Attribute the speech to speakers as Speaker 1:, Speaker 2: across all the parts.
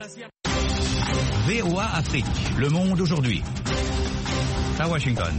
Speaker 1: VOA Afrique, le monde aujourd'hui. À Washington.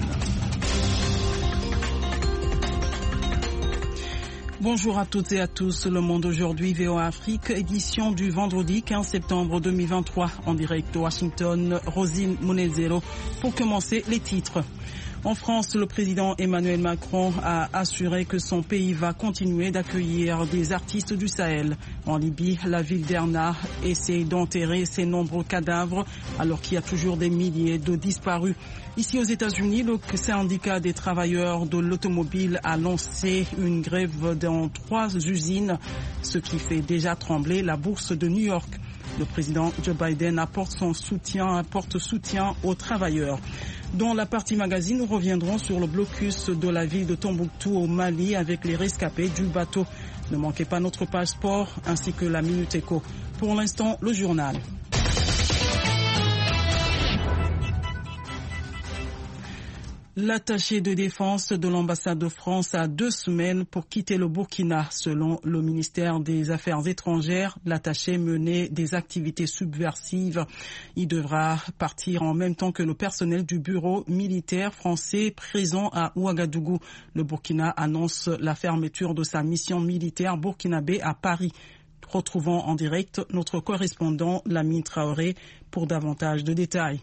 Speaker 2: Bonjour à toutes et à tous, le monde aujourd'hui, VOA Afrique, édition du vendredi 15 septembre 2023, en direct de Washington, Rosine Munezero. Pour commencer, les titres. En France, le président Emmanuel Macron a assuré que son pays va continuer d'accueillir des artistes du Sahel. En Libye, la ville d'Erna essaie d'enterrer ses nombreux cadavres alors qu'il y a toujours des milliers de disparus. Ici aux États-Unis, le syndicat des travailleurs de l'automobile a lancé une grève dans 3 usines, ce qui fait déjà trembler la bourse de New York. Le président Joe Biden apporte soutien aux travailleurs. Dans la partie magazine, nous reviendrons sur le blocus de la ville de Tombouctou au Mali avec les rescapés du bateau. Ne manquez pas notre page sport ainsi que la Minute Éco. Pour l'instant, le journal. L'attaché de défense de l'ambassade de France a 2 semaines pour quitter le Burkina. Selon le ministère des Affaires étrangères, l'attaché menait des activités subversives. Il devra partir en même temps que le personnel du bureau militaire français présent à Ouagadougou. Le Burkina annonce la fermeture de sa mission militaire burkinabé à Paris. Retrouvons en direct notre correspondant Lamine Traoré pour davantage de détails.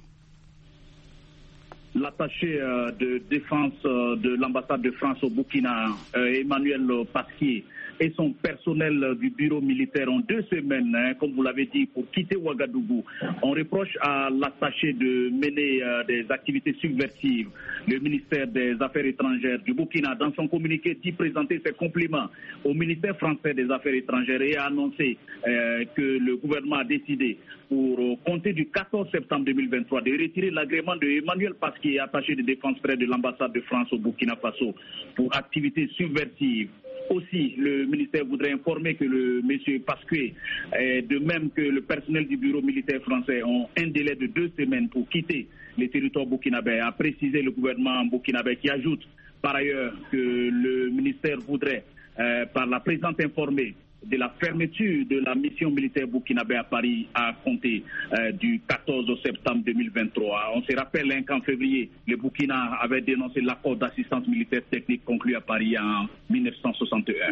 Speaker 3: L'attaché de défense de l'ambassade de France au Burkina, Emmanuel Pasquier, et son personnel du bureau militaire ont 2 semaines, comme vous l'avez dit, pour quitter Ouagadougou. On reproche à l'attaché de mener des activités subversives. Le ministère des Affaires étrangères du Burkina, dans son communiqué, dit présenter ses compliments au ministère français des Affaires étrangères et a annoncé que le gouvernement a décidé, pour compter du 14 septembre 2023, de retirer l'agrément de Emmanuel Pasquier, attaché de défense près de l'ambassade de France au Burkina Faso, pour activités subversives. Aussi, le ministère voudrait informer que le monsieur Pasquier, de même que le personnel du bureau militaire français, ont un délai de 2 semaines pour quitter les territoires burkinabés, a précisé le gouvernement burkinabé, qui ajoute par ailleurs que le ministère voudrait, par la présente informée, de la fermeture de la mission militaire burkinabé à Paris à compter du 14 septembre 2023. On se rappelle qu'en février, le Burkina avait dénoncé l'accord d'assistance militaire technique conclu à Paris en 1961.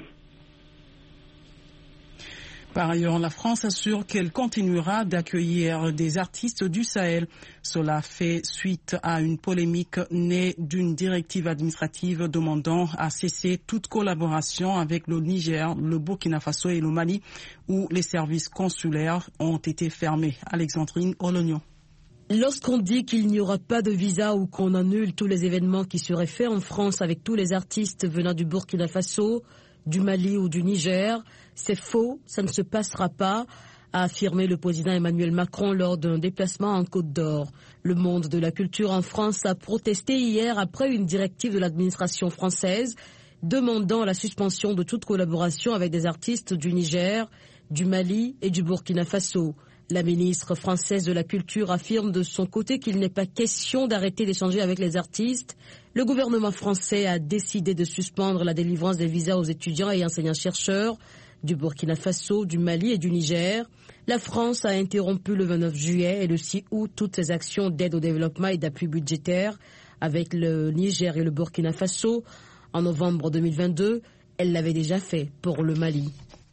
Speaker 2: Par ailleurs, la France assure qu'elle continuera d'accueillir des artistes du Sahel. Cela fait suite à une polémique née d'une directive administrative demandant à cesser toute collaboration avec le Niger, le Burkina Faso et le Mali, où les services consulaires ont été fermés. Alexandrine Olognon.
Speaker 4: Lorsqu'on dit qu'il n'y aura pas de visa ou qu'on annule tous les événements qui seraient faits en France avec tous les artistes venant du Burkina Faso, du Mali ou du Niger, c'est faux, ça ne se passera pas, a affirmé le président Emmanuel Macron lors d'un déplacement en Côte d'Or. Le monde de la culture en France a protesté hier après une directive de l'administration française demandant la suspension de toute collaboration avec des artistes du Niger, du Mali et du Burkina Faso. La ministre française de la Culture affirme de son côté qu'il n'est pas question d'arrêter d'échanger avec les artistes. Le gouvernement français a décidé de suspendre la délivrance des visas aux étudiants et enseignants-chercheurs du Burkina Faso, du Mali et du Niger. La France a interrompu le 29 juillet et le 6 août toutes ses actions d'aide au développement et d'appui budgétaire avec le Niger et le Burkina Faso. En novembre 2022, elle l'avait déjà fait pour le Mali.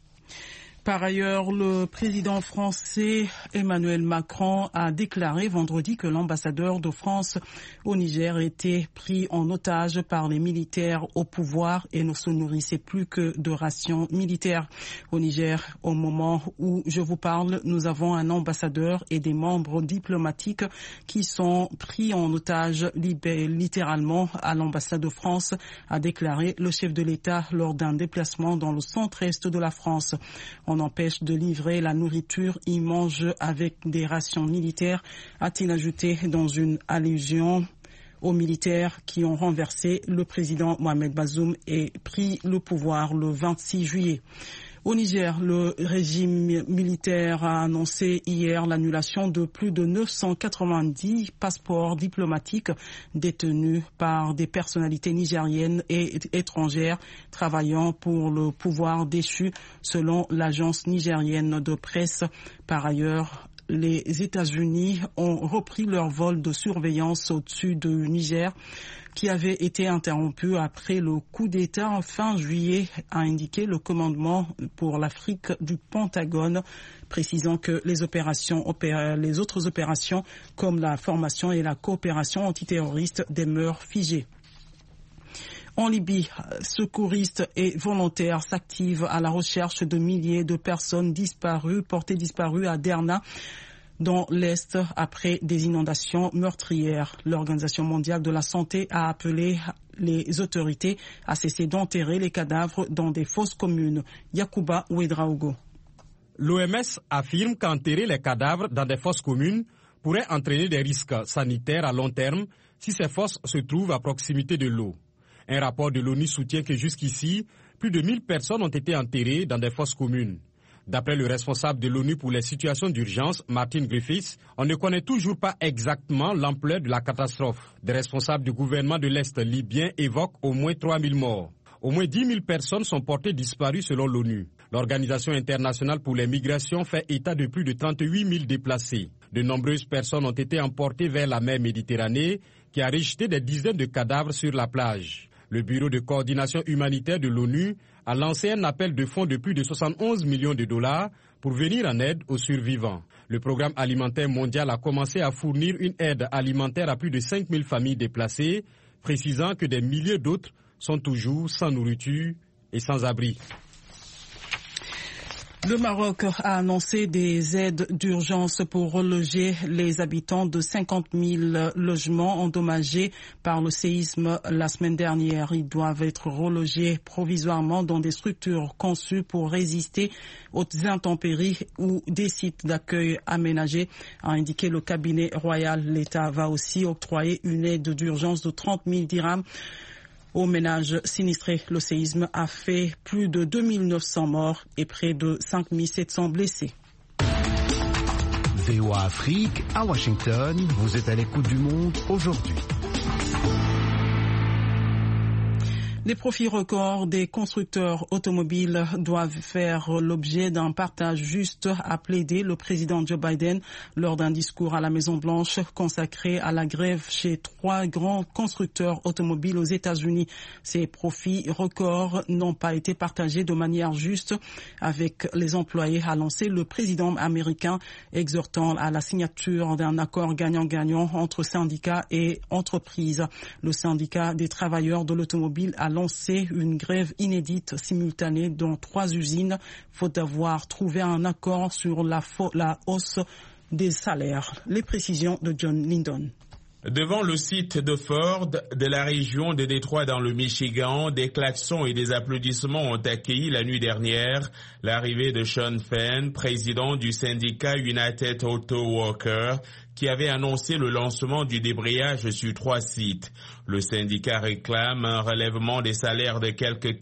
Speaker 2: Par ailleurs, le président français Emmanuel Macron a déclaré vendredi que l'ambassadeur de France au Niger était pris en otage par les militaires au pouvoir et ne se nourrissait plus que de rations militaires. Au Niger, au moment où je vous parle, nous avons un ambassadeur et des membres diplomatiques qui sont pris en otage littéralement à l'ambassade de France, a déclaré le chef de l'État lors d'un déplacement dans le centre-est de la France. On empêche de livrer la nourriture, ils mangent avec des rations militaires, a-t-il ajouté dans une allusion aux militaires qui ont renversé le président Mohamed Bazoum et pris le pouvoir le 26 juillet. Au Niger, le régime militaire a annoncé hier l'annulation de plus de 990 passeports diplomatiques détenus par des personnalités nigériennes et étrangères travaillant pour le pouvoir déchu, selon l'agence nigérienne de presse. Par ailleurs, les États-Unis ont repris leur vol de surveillance au-dessus du Niger, qui avait été interrompu après le coup d'État fin juillet, a indiqué le commandement pour l'Afrique du Pentagone, précisant que les autres opérations comme la formation et la coopération antiterroriste demeurent figées. En Libye, secouristes et volontaires s'activent à la recherche de milliers de personnes portées disparues à Derna, dans l'Est, après des inondations meurtrières. L'Organisation mondiale de la santé a appelé les autorités à cesser d'enterrer les cadavres dans des fosses communes. Yacouba Ouedraogo.
Speaker 5: L'OMS affirme qu'enterrer les cadavres dans des fosses communes pourrait entraîner des risques sanitaires à long terme si ces fosses se trouvent à proximité de l'eau. Un rapport de l'ONU soutient que jusqu'ici, plus de 1000 personnes ont été enterrées dans des fosses communes. D'après le responsable de l'ONU pour les situations d'urgence, Martin Griffiths, on ne connaît toujours pas exactement l'ampleur de la catastrophe. Des responsables du gouvernement de l'Est libyen évoquent au moins 3000 morts. Au moins 10 000 personnes sont portées disparues selon l'ONU. L'Organisation internationale pour les migrations fait état de plus de 38 000 déplacés. De nombreuses personnes ont été emportées vers la mer Méditerranée, qui a rejeté des dizaines de cadavres sur la plage. Le Bureau de coordination humanitaire de l'ONU a lancé un appel de fonds de plus de 71 millions de dollars pour venir en aide aux survivants. Le Programme alimentaire mondial a commencé à fournir une aide alimentaire à plus de 5 000 familles déplacées, précisant que des milliers d'autres sont toujours sans nourriture et sans abri.
Speaker 2: Le Maroc a annoncé des aides d'urgence pour reloger les habitants de 50 000 logements endommagés par le séisme la semaine dernière. Ils doivent être relogés provisoirement dans des structures conçues pour résister aux intempéries ou des sites d'accueil aménagés, a indiqué le cabinet royal. L'État va aussi octroyer une aide d'urgence de 30 000 dirhams aux ménages sinistrés. Le séisme a fait plus de 2900 morts et près de 5700 blessés.
Speaker 6: VOA Afrique, à Washington, vous êtes à l'écoute du monde aujourd'hui.
Speaker 2: Les profits records des constructeurs automobiles doivent faire l'objet d'un partage juste, a plaidé le président Joe Biden lors d'un discours à la Maison-Blanche consacré à la grève chez 3 grands constructeurs automobiles aux États-Unis. Ces profits records n'ont pas été partagés de manière juste avec les employés, a lancé le président américain, exhortant à la signature d'un accord gagnant-gagnant entre syndicats et entreprises. Le syndicat des travailleurs de l'automobile a lancé une grève inédite simultanée dans 3 usines, faute d'avoir trouvé un accord sur la hausse des salaires. Les précisions de John Lindon.
Speaker 7: Devant le site de Ford de la région de Détroit dans le Michigan, des klaxons et des applaudissements ont accueilli la nuit dernière l'arrivée de Sean Fenn, président du syndicat United Auto Workers, qui avait annoncé le lancement du débrayage sur 3 sites. Le syndicat réclame un relèvement des salaires de quelques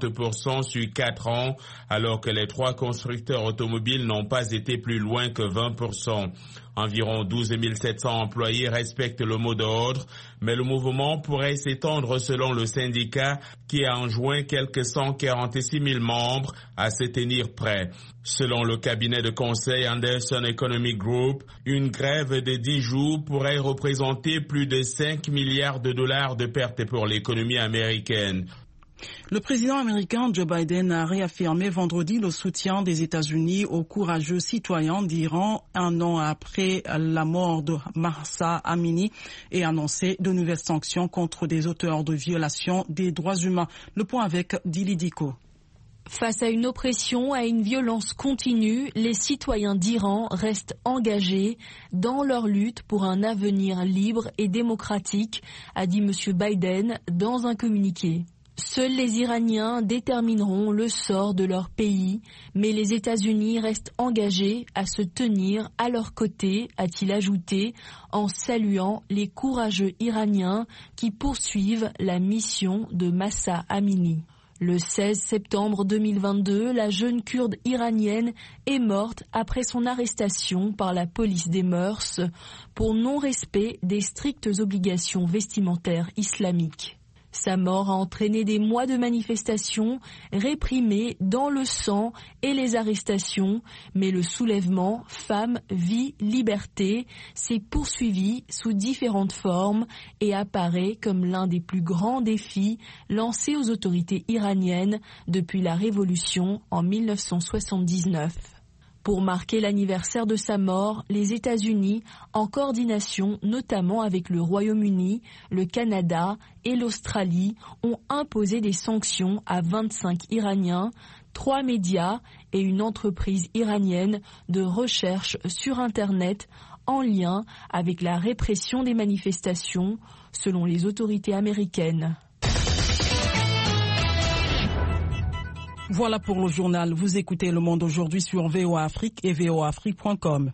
Speaker 7: 40% sur 4 ans, alors que les 3 constructeurs automobiles n'ont pas été plus loin que 20%. Environ 12 700 employés respectent le mot d'ordre, mais le mouvement pourrait s'étendre selon le syndicat qui a enjoint quelques 146 000 membres à se tenir prêts. Selon le cabinet de conseil Anderson Economic Group, une grève de 10 jours pourrait représenter plus de 5 milliards de dollars de pertes pour l'économie américaine.
Speaker 2: Le président américain Joe Biden a réaffirmé vendredi le soutien des États-Unis aux courageux citoyens d'Iran 1 an après la mort de Mahsa Amini et annoncé de nouvelles sanctions contre des auteurs de violations des droits humains. Le point avec Dili Diko.
Speaker 8: Face à une oppression, à une violence continue, les citoyens d'Iran restent engagés dans leur lutte pour un avenir libre et démocratique, a dit M. Biden dans un communiqué. Seuls les Iraniens détermineront le sort de leur pays, mais les États-Unis restent engagés à se tenir à leur côté, a-t-il ajouté, en saluant les courageux Iraniens qui poursuivent la mission de Mahsa Amini. Le 16 septembre 2022, la jeune kurde iranienne est morte après son arrestation par la police des mœurs pour non-respect des strictes obligations vestimentaires islamiques. Sa mort a entraîné des mois de manifestations réprimées dans le sang et les arrestations, mais le soulèvement Femmes, Vie, Liberté s'est poursuivi sous différentes formes et apparaît comme l'un des plus grands défis lancés aux autorités iraniennes depuis la révolution en 1979. Pour marquer l'anniversaire de sa mort, les États-Unis, en coordination notamment avec le Royaume-Uni, le Canada et l'Australie, ont imposé des sanctions à 25 Iraniens, 3 médias et une entreprise iranienne de recherche sur Internet en lien avec la répression des manifestations, selon les autorités américaines.
Speaker 2: Voilà pour le journal. Vous écoutez Le Monde aujourd'hui sur VOA Afrique et voaafrique.com.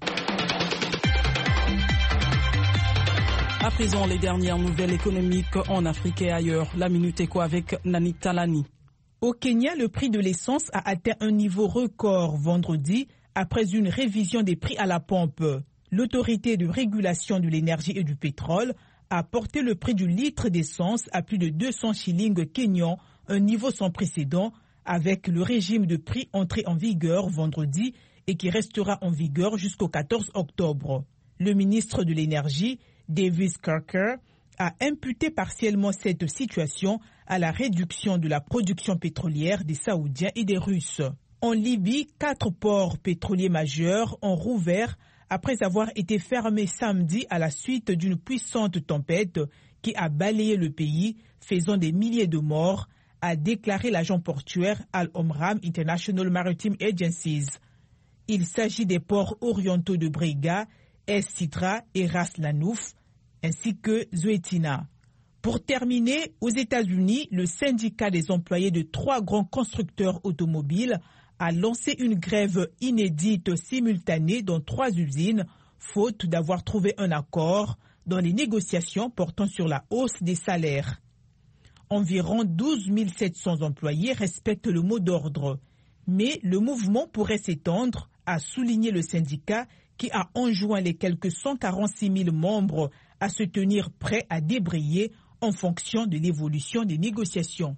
Speaker 2: À présent, les dernières nouvelles économiques en Afrique et ailleurs. La Minute Éco avec Nani Talani.
Speaker 9: Au Kenya, le prix de l'essence a atteint un niveau record vendredi après une révision des prix à la pompe. L'autorité de régulation de l'énergie et du pétrole a porté le prix du litre d'essence à plus de 200 shillings kenyans, un niveau sans précédent, avec le régime de prix entré en vigueur vendredi et qui restera en vigueur jusqu'au 14 octobre. Le ministre de l'Énergie, Davis Kirker, a imputé partiellement cette situation à la réduction de la production pétrolière des Saoudiens et des Russes. En Libye, 4 ports pétroliers majeurs ont rouvert après avoir été fermés samedi à la suite d'une puissante tempête qui a balayé le pays, faisant des milliers de morts, a déclaré l'agent portuaire Al-Omram International Maritime Agencies. Il s'agit des ports orientaux de Brega, Es-Sitra et Ras Lanouf, ainsi que Zuetina. Pour terminer, aux États-Unis, le syndicat des employés de 3 grands constructeurs automobiles a lancé une grève inédite simultanée dans 3 usines, faute d'avoir trouvé un accord dans les négociations portant sur la hausse des salaires. Environ 12 700 employés respectent le mot d'ordre. Mais le mouvement pourrait s'étendre, a souligné le syndicat qui a enjoint les quelques 146 000 membres à se tenir prêts à débrayer en fonction de l'évolution des négociations.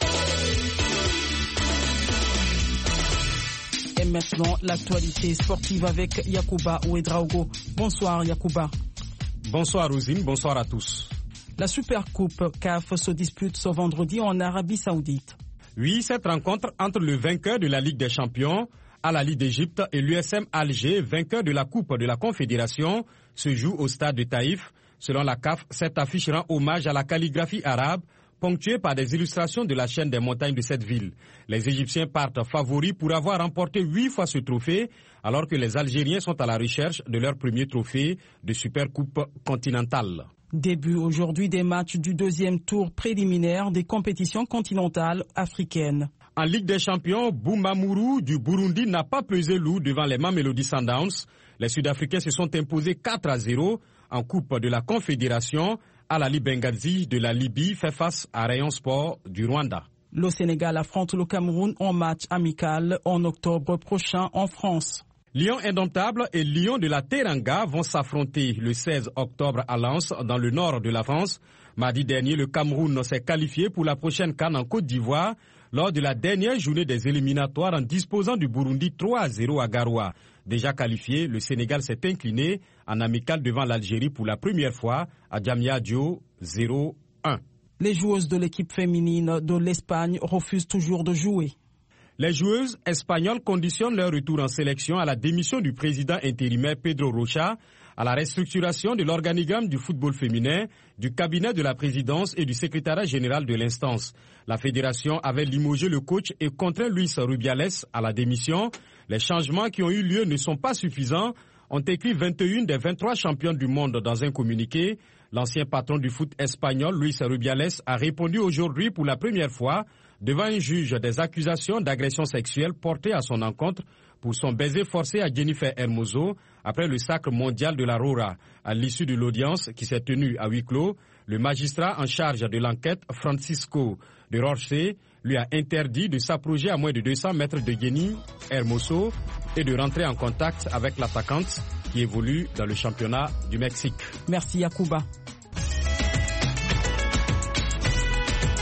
Speaker 2: Et maintenant, l'actualité sportive avec Yacouba Ouedraogo. Bonsoir Yacouba.
Speaker 5: Bonsoir Rosine, bonsoir à tous.
Speaker 2: La Supercoupe CAF se dispute ce vendredi en Arabie Saoudite.
Speaker 5: Oui, cette rencontre entre le vainqueur de la Ligue des Champions, Al Ahly d'Égypte, et l'USM Alger, vainqueur de la Coupe de la Confédération, se joue au stade de Taïf. Selon la CAF, cette affiche rend hommage à la calligraphie arabe, ponctuée par des illustrations de la chaîne des montagnes de cette ville. Les Égyptiens partent favoris pour avoir remporté 8 fois ce trophée, alors que les Algériens sont à la recherche de leur premier trophée de Supercoupe continentale.
Speaker 2: Début aujourd'hui des matchs du deuxième tour préliminaire des compétitions continentales africaines.
Speaker 5: En Ligue des Champions, Bumamuru du Burundi n'a pas pesé lourd devant les Mamelodi Sundowns. Les Sud-Africains se sont imposés 4-0 en Coupe de la Confédération. Al Ahly Benghazi de la Libye fait face à Rayon Sport du Rwanda.
Speaker 2: Le Sénégal affronte le Cameroun en match amical en octobre prochain en France.
Speaker 5: Lion indomptable et Lion de la Teranga vont s'affronter le 16 octobre à Lens, dans le nord de la France. Mardi dernier, le Cameroun s'est qualifié pour la prochaine CAN en Côte d'Ivoire lors de la dernière journée des éliminatoires en disposant du Burundi 3-0 à Garoua. Déjà qualifié, le Sénégal s'est incliné en amical devant l'Algérie pour la première fois à Diamniadio 0-1.
Speaker 2: Les joueuses de l'équipe féminine de l'Espagne refusent toujours de jouer.
Speaker 5: Les joueuses espagnoles conditionnent leur retour en sélection à la démission du président intérimaire Pedro Rocha, à la restructuration de l'organigramme du football féminin, du cabinet de la présidence et du secrétariat général de l'instance. La fédération avait limogé le coach et contraint Luis Rubiales à la démission. Les changements qui ont eu lieu ne sont pas suffisants, ont écrit 21 des 23 championnes du monde dans un communiqué. L'ancien patron du foot espagnol, Luis Rubiales, a répondu aujourd'hui pour la première fois devant un juge des accusations d'agression sexuelle portées à son encontre pour son baiser forcé à Jennifer Hermoso après le sacre mondial de la Rora. À l'issue de l'audience qui s'est tenue à huis clos, le magistrat en charge de l'enquête, Francisco de Roche, lui a interdit de s'approcher à moins de 200 mètres de Jenny Hermoso et de rentrer en contact avec l'attaquante qui évolue dans le championnat du Mexique.
Speaker 2: Merci Yacouba.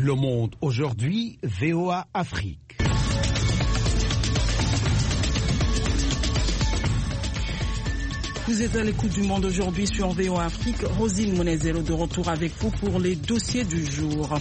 Speaker 6: Le Monde aujourd'hui, VOA Afrique.
Speaker 2: Vous êtes à l'écoute du Monde aujourd'hui sur VOA Afrique. Rosine Monezero de retour avec vous pour les dossiers du jour.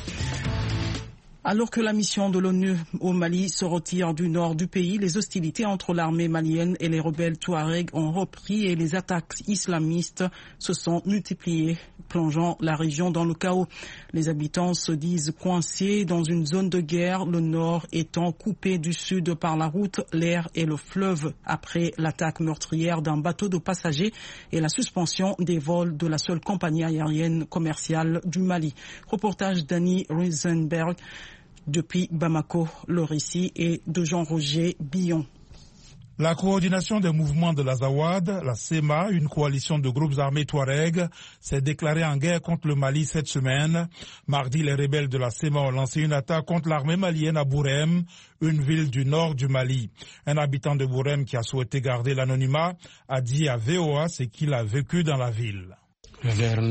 Speaker 2: Alors que la mission de l'ONU au Mali se retire du nord du pays, les hostilités entre l'armée malienne et les rebelles touaregs ont repris et les attaques islamistes se sont multipliées, plongeant la région dans le chaos. Les habitants se disent coincés dans une zone de guerre, le nord étant coupé du sud par la route, l'air et le fleuve après l'attaque meurtrière d'un bateau de passagers et la suspension des vols de la seule compagnie aérienne commerciale du Mali. Reportage d'Annie Risenberg depuis Bamako. Le récit est de Jean-Roger Billon.
Speaker 10: La coordination des mouvements de l'Azawad, la SEMA, une coalition de groupes armés Touareg, s'est déclarée en guerre contre le Mali cette semaine. Mardi, les rebelles de la SEMA ont lancé une attaque contre l'armée malienne à Bourem, une ville du nord du Mali. Un habitant de Bourem qui a souhaité garder l'anonymat a dit à VOA ce qu'il a vécu dans la ville.
Speaker 11: Vers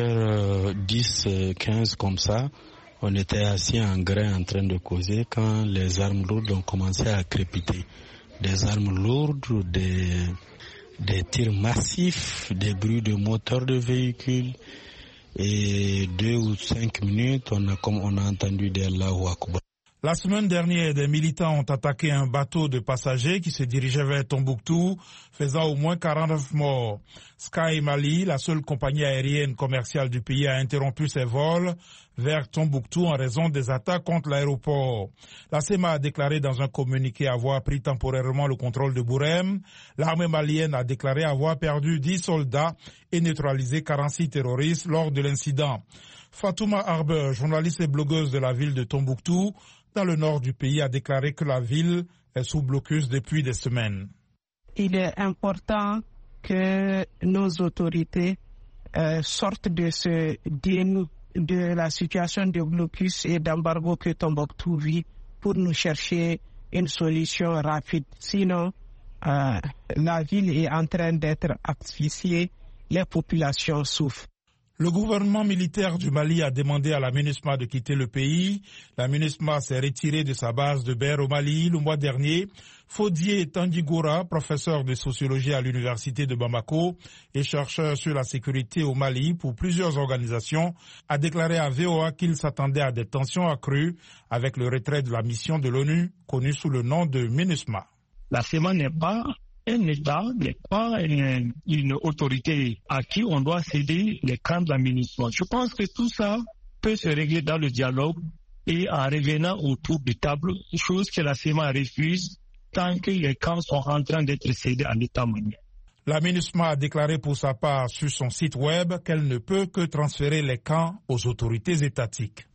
Speaker 11: 9h10, 15 comme ça, on était assis en grain en train de causer quand les armes lourdes ont commencé à crépiter. Des armes lourdes, des tirs massifs, des bruits de moteurs de véhicules. Et 2 ou 5 minutes, on a entendu des Allahu Akbar.
Speaker 10: La semaine dernière, des militants ont attaqué un bateau de passagers qui se dirigeait vers Tombouctou, faisant au moins 49 morts. Sky Mali, la seule compagnie aérienne commerciale du pays, a interrompu ses vols vers Tombouctou en raison des attaques contre l'aéroport. La SEMA a déclaré dans un communiqué avoir pris temporairement le contrôle de Bourem. L'armée malienne a déclaré avoir perdu 10 soldats et neutralisé 46 terroristes lors de l'incident. Fatouma Arber, journaliste et blogueuse de la ville de Tombouctou, dans le nord du pays, a déclaré que la ville est sous blocus depuis des semaines.
Speaker 12: Il est important que nos autorités sortent de la situation de blocus et d'embargo que Tombouctou vit pour nous chercher une solution rapide. Sinon, la ville est en train d'être asphyxiée, les populations souffrent.
Speaker 10: Le gouvernement militaire du Mali a demandé à la MINUSMA de quitter le pays. La MINUSMA s'est retirée de sa base de Ber au Mali le mois dernier. Fodié Tandigora, professeur de sociologie à l'université de Bamako et chercheur sur la sécurité au Mali pour plusieurs organisations, a déclaré à VOA qu'il s'attendait à des tensions accrues avec le retrait de la mission de l'ONU, connue sous le nom de MINUSMA.
Speaker 13: La SEMA n'est pas un État, n'est pas une autorité à qui on doit céder les camps de la MINUSMA. Je pense que tout ça peut se régler dans le dialogue et en revenant autour de table, chose que la SEMA refuse tant que les camps sont en train d'être cédés à l'État malien.
Speaker 10: La MINUSMA a déclaré pour sa part sur son site web qu'elle ne peut que transférer les camps aux autorités étatiques.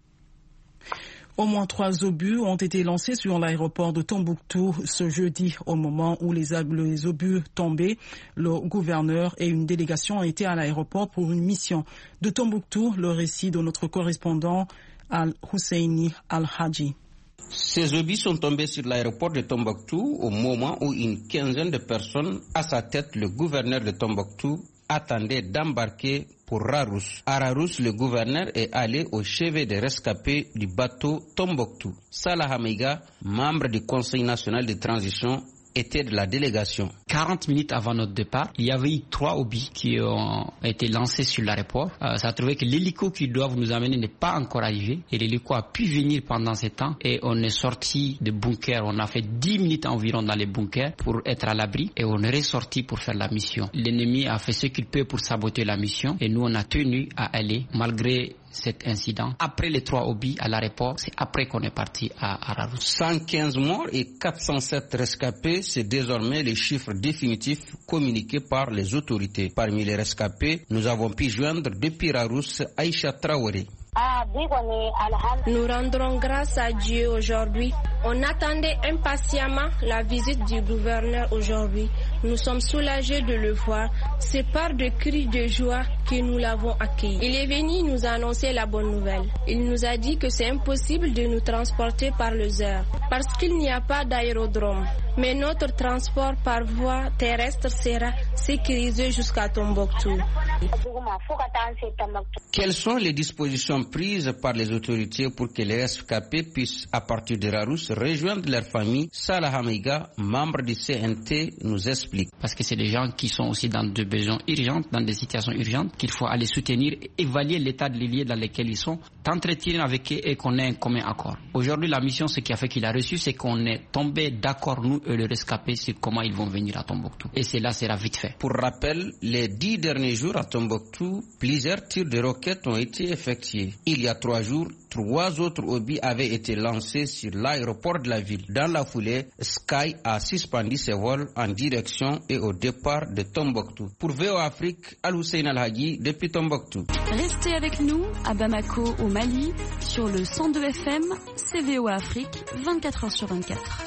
Speaker 2: Au moins 3 obus ont été lancés sur l'aéroport de Tombouctou ce jeudi. Au moment où les obus tombaient, le gouverneur et une délégation étaient à l'aéroport pour une mission. De Tombouctou, le récit de notre correspondant Al-Husseini Al-Haji.
Speaker 14: Ces obus sont tombés sur l'aéroport de Tombouctou au moment où une quinzaine de personnes, à sa tête le gouverneur de Tombouctou, attendaient d'embarquer pour Rarousse. À Rarousse, le gouverneur est allé au chevet des rescapés du bateau Tombouctou. Salah Hamiga, membre du Conseil national de transition, était de la délégation.
Speaker 15: 40 minutes avant notre départ, il y avait eu 3 obus qui ont été lancés sur l'aéroport. Ça a trouvé que l'hélico qui doit nous amener n'est pas encore arrivé. Et l'hélico a pu venir pendant ce temps. Et on est sorti de bunker. On a fait 10 minutes environ dans les bunkers pour être à l'abri. Et on est ressorti pour faire la mission. L'ennemi a fait ce qu'il peut pour saboter la mission. Et nous, on a tenu à aller malgré cet incident. Après les 3 obus à l'aéroport, c'est après qu'on est parti à Rarousse.
Speaker 14: 115 morts et 407 rescapés, c'est désormais les chiffres définitifs communiqués par les autorités. Parmi les rescapés, nous avons pu joindre depuis Rarousse Aïcha Traoré.
Speaker 16: Nous rendrons grâce à Dieu aujourd'hui. On attendait impatiemment la visite du gouverneur aujourd'hui. Nous sommes soulagés de le voir. C'est par de cris de joie que nous l'avons accueilli. Il est venu nous annoncer la bonne nouvelle. Il nous a dit que c'est impossible de nous transporter par les airs parce qu'il n'y a pas d'aérodrome. Mais notre transport par voie terrestre sera sécurisé jusqu'à Tombouctou.
Speaker 14: Quelles sont les dispositions prises par les autorités pour que les rescapés puissent, à partir de Rarousse, rejoindre leur famille? Salah Hamiga, membre du CNT, nous explique.
Speaker 15: Parce que c'est des gens qui sont aussi dans des besoins urgents, dans des situations urgentes, qu'il faut aller soutenir, évaluer l'état de lieux dans lesquels ils sont, t'entretenir avec eux et qu'on ait un commun accord. Aujourd'hui, la mission, ce qui a fait qu'il a reçu, c'est qu'on est tombé d'accord, nous et le rescapé, sur comment ils vont venir à Tombouctou. Et cela sera vite fait.
Speaker 14: Pour rappel, les 10 derniers jours à Tombouctou, plusieurs tirs de roquettes ont été effectués. Il y a 3 jours, 3 autres obus avaient été lancés sur l'aéroport de la ville. Dans la foulée, Sky a suspendu ses vols en direction et au départ de Tombouctou. Pour VOA Afrique, Al-Hussein Al-Hagi depuis Tombouctou.
Speaker 17: Restez avec nous à Bamako au Mali sur le 102 FM, c'est VOA Afrique, 24h sur 24.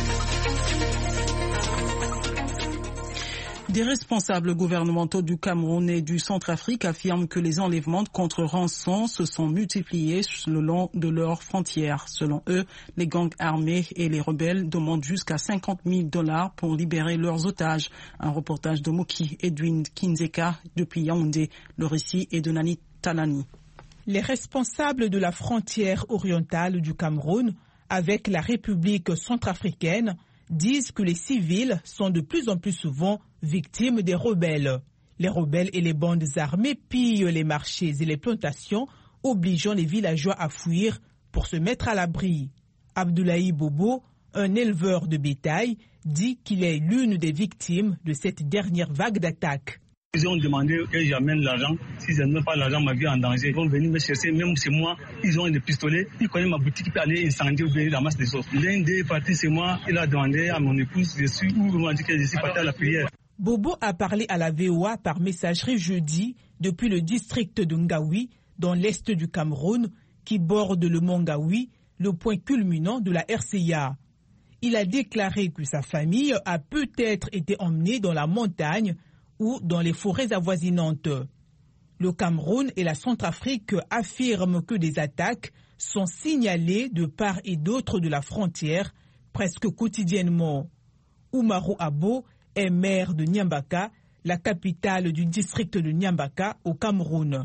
Speaker 2: Des responsables gouvernementaux du Cameroun et du Centrafrique affirment que les enlèvements contre rançon se sont multipliés le long de leurs frontières. Selon eux, les gangs armés et les rebelles demandent jusqu'à $50,000 pour libérer leurs otages. Un reportage de Moki Edwin Kinzeka depuis Yaoundé. Le récit est de Nani Talani.
Speaker 9: Les responsables de la frontière orientale du Cameroun avec la République centrafricaine disent que les civils sont de plus en plus souvent victimes des rebelles. Les rebelles et les bandes armées pillent les marchés et les plantations, obligeant les villageois à fuir pour se mettre à l'abri. Abdoulaye Bobo, un éleveur de bétail, dit qu'il est l'une des victimes de cette dernière vague d'attaques.
Speaker 18: Ils ont demandé que j'amène l'argent. Si je n'ai pas l'argent, ma vie est en danger. Ils vont venir me chercher, même chez moi. Ils ont des pistolets. Ils connaissent ma boutique, ils peuvent aller incendier ou venir ramasser des offres. L'un des partis, c'est moi. Il a demandé à mon épouse, je suis où? Il m'a dit que je suis parti à la prière.
Speaker 9: Bobo a parlé à la VOA par messagerie jeudi depuis le district de Ngaoui, dans l'est du Cameroun, qui borde le mont Ngaoui, le point culminant de la RCA. Il a déclaré que sa famille a peut-être été emmenée dans la montagne ou dans les forêts avoisinantes. Le Cameroun et la Centrafrique affirment que des attaques sont signalées de part et d'autre de la frontière presque quotidiennement. Oumarou Abo est maire de Nyambaka, la capitale du district de Nyambaka au Cameroun.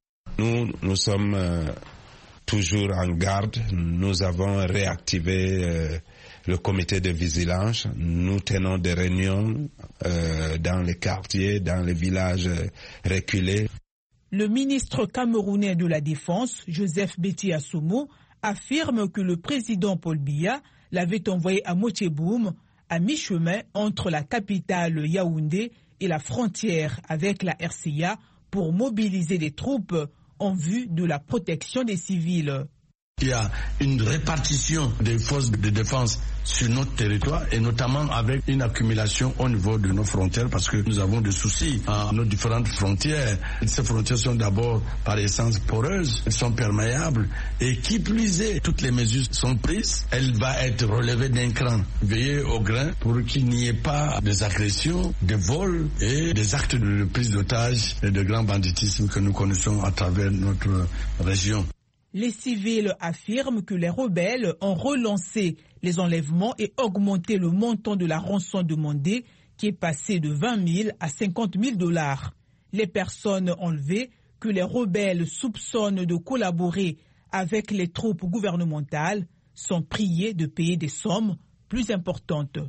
Speaker 19: Nous sommes toujours en garde. Nous avons réactivé le comité de vigilance. Nous tenons des réunions dans les quartiers, dans les villages reculés.
Speaker 9: Le ministre camerounais de la Défense, Joseph Betty Assomo, affirme que le président Paul Biya l'avait envoyé à Motieboum, à mi-chemin entre la capitale Yaoundé et la frontière avec la RCA pour mobiliser des troupes en vue de la protection des civils.
Speaker 20: Il y a une répartition des forces de défense sur notre territoire et notamment avec une accumulation au niveau de nos frontières parce que nous avons des soucis à nos différentes frontières. Ces frontières sont d'abord par essence poreuses, elles sont perméables et qui plus est, toutes les mesures sont prises. Elle va être relevée d'un cran. Veillez au grain pour qu'il n'y ait pas des agressions, des vols et des actes de prise d'otages et de grand banditisme que nous connaissons à travers notre région.
Speaker 9: Les civils affirment que les rebelles ont relancé les enlèvements et augmenté le montant de la rançon demandée qui est passé de $20,000 à $50,000. Les personnes enlevées que les rebelles soupçonnent de collaborer avec les troupes gouvernementales sont priées de payer des sommes plus importantes.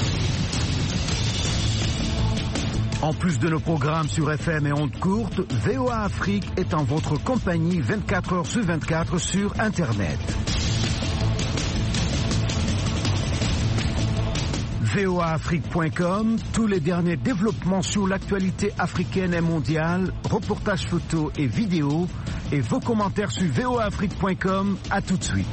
Speaker 6: En plus de nos programmes sur FM et ondes courtes, VOA Afrique est en votre compagnie 24 heures sur 24 sur Internet. voaafrique.com, tous les derniers développements sur l'actualité africaine et mondiale, reportages photos et vidéos, et vos commentaires sur voaafrique.com. À tout de suite.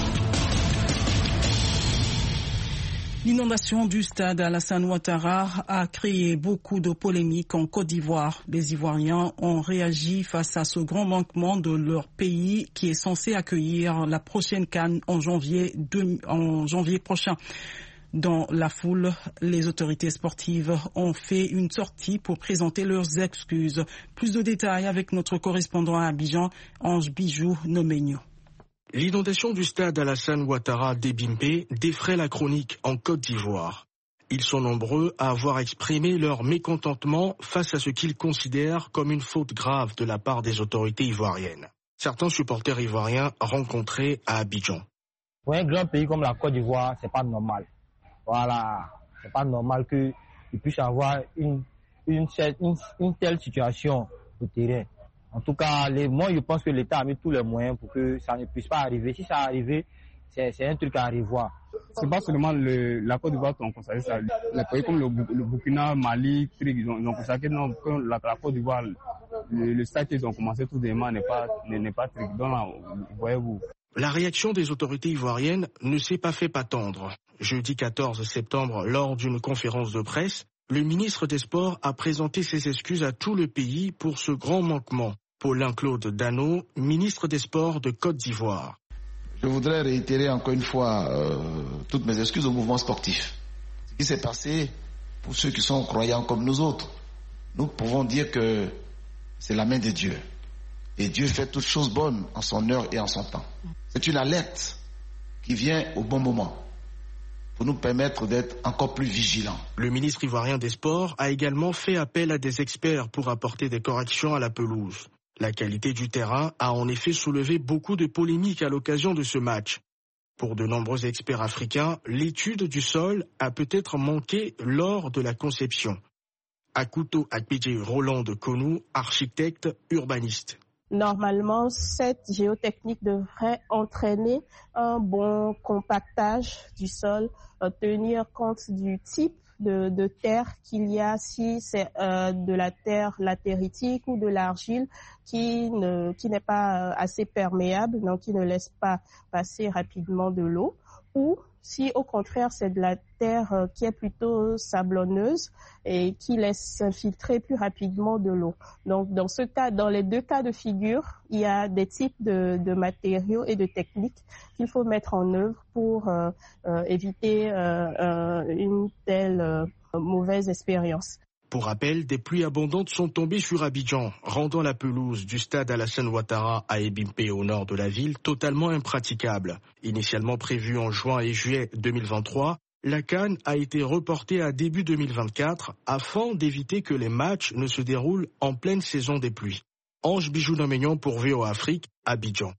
Speaker 2: L'inondation du stade Alassane Ouattara a créé beaucoup de polémiques en Côte d'Ivoire. Les Ivoiriens ont réagi face à ce grand manquement de leur pays qui est censé accueillir la prochaine CAN en janvier prochain. Dans la foule, les autorités sportives ont fait une sortie pour présenter leurs excuses. Plus de détails avec notre correspondant à Abidjan, Ange Bijou Nomeigno.
Speaker 21: L'inondation du stade Alassane Ouattara d'Ebimpe défraie la chronique en Côte d'Ivoire. Ils sont nombreux à avoir exprimé leur mécontentement face à ce qu'ils considèrent comme une faute grave de la part des autorités ivoiriennes. Certains supporters ivoiriens rencontrés à Abidjan.
Speaker 22: Pour un grand pays comme la Côte d'Ivoire, c'est pas normal. Voilà, c'est pas normal qu'il puisse avoir une telle situation au terrain. En tout cas, moi je pense que l'État a mis tous les moyens pour que ça ne puisse pas arriver. Si ça arrive, c'est un truc à revoir.
Speaker 23: C'est pas seulement la Côte d'Ivoire qui ont constaté ça. Les pays comme le Burkina, Mali, ils ont constaté que la Côte d'Ivoire, le stade qu'ils ont commencé tout dément n'est pas strict. Donc, voyez-vous.
Speaker 21: La réaction des autorités ivoiriennes ne s'est pas fait attendre. Jeudi 14 septembre, lors d'une conférence de presse, le ministre des Sports a présenté ses excuses à tout le pays pour ce grand manquement. Paulin-Claude Dano, ministre des Sports de Côte d'Ivoire.
Speaker 24: Je voudrais réitérer encore une fois toutes mes excuses au mouvement sportif. Ce qui s'est passé, pour ceux qui sont croyants comme nous autres, nous pouvons dire que c'est la main de Dieu. Et Dieu fait toutes choses bonnes en son heure et en son temps. C'est une alerte qui vient au bon moment pour nous permettre d'être encore plus vigilants.
Speaker 21: Le ministre ivoirien des Sports a également fait appel à des experts pour apporter des corrections à la pelouse. La qualité du terrain a en effet soulevé beaucoup de polémiques à l'occasion de ce match. Pour de nombreux experts africains, l'étude du sol a peut-être manqué lors de la conception. Akuto Akpidje Roland de Konou, architecte urbaniste.
Speaker 25: Normalement, cette géotechnique devrait entraîner un bon compactage du sol, tenir compte du type de terre qu'il y a, si c'est de la terre latéritique ou de l'argile qui n'est pas assez perméable, donc qui ne laisse pas passer rapidement de l'eau, ou si au contraire c'est de la terre qui est plutôt sablonneuse et qui laisse s'infiltrer plus rapidement de l'eau. Donc dans les deux cas de figure, il y a des types de matériaux et de techniques qu'il faut mettre en œuvre pour éviter une telle mauvaise expérience.
Speaker 21: Pour rappel, des pluies abondantes sont tombées sur Abidjan, rendant la pelouse du stade Alassane Ouattara à Ebimpe au nord de la ville totalement impraticable. Initialement prévue en juin et juillet 2023, la CAN a été reportée à début 2024 afin d'éviter que les matchs ne se déroulent en pleine saison des pluies. Ange Bijou-Nomignon pour VOA Afrique, Abidjan.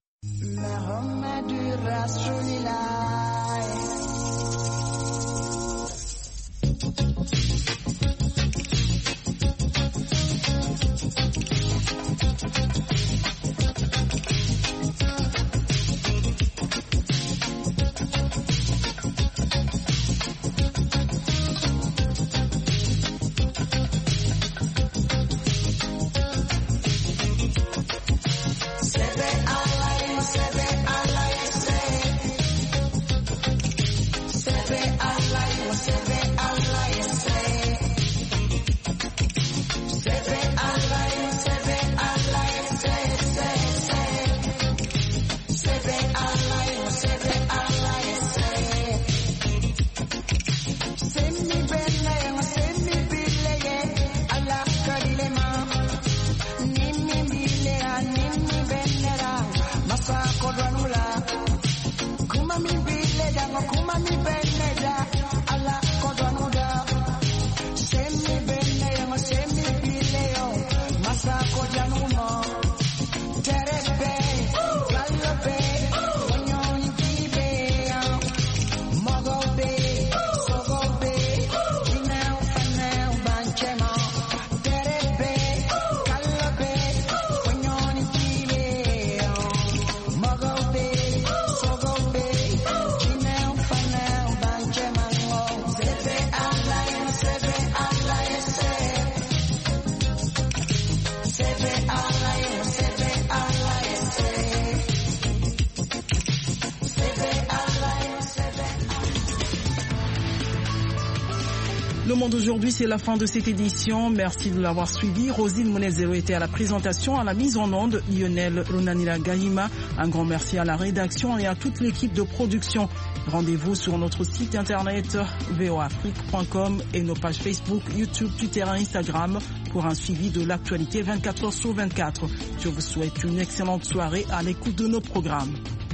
Speaker 2: Le Monde aujourd'hui, c'est la fin de cette édition. Merci de l'avoir suivi. Rosine Monezero était à la présentation, à la mise en onde. Lionel Ronanila Gahima. Un grand merci à la rédaction et à toute l'équipe de production. Rendez-vous sur notre site internet voafrique.com et nos pages Facebook, YouTube, Twitter et Instagram pour un suivi de l'actualité 24 heures sur 24. Je vous souhaite une excellente soirée à l'écoute de nos programmes.